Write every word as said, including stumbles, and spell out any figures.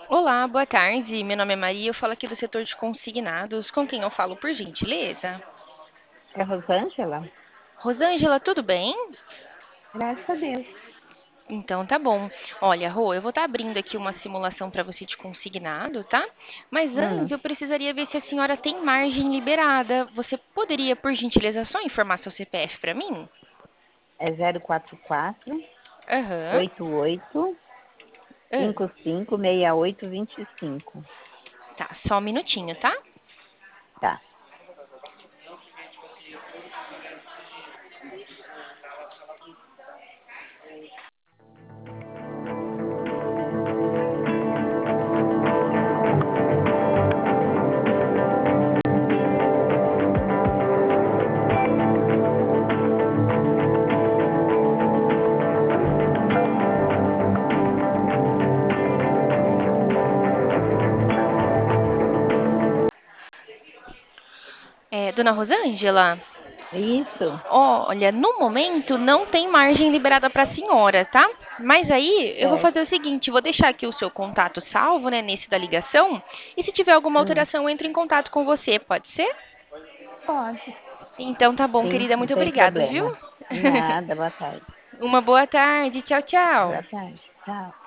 Olá, boa tarde. Meu nome é Maria, eu falo aqui do setor de consignados. Com quem eu falo, por gentileza? É Rosângela? Rosângela, tudo bem? Graças a Deus. Então tá bom. Olha, Rô, eu vou estar abrindo aqui uma simulação para você de consignado, tá? Mas antes Hum, eu precisaria ver se a senhora tem margem liberada. Você poderia, por gentileza, só informar seu C P F para mim? é zero quatro quatro Aham. oito oito Ah, cinco cinco seis oito dois cinco. tá, só um minutinho, tá? Tá. É, dona Rosângela? Isso? Olha, no momento não tem margem liberada para a senhora, tá? Mas aí eu vou É. fazer o seguinte, vou deixar aqui o seu contato salvo, né, nesse da ligação, e se tiver alguma Hum, alteração, eu entro em contato com você, pode ser? pode. Então tá bom, Sim, querida, não muito tem obrigado, viu? problema. Nada, boa tarde. Uma boa tarde, tchau, tchau. Boa tarde. Tchau.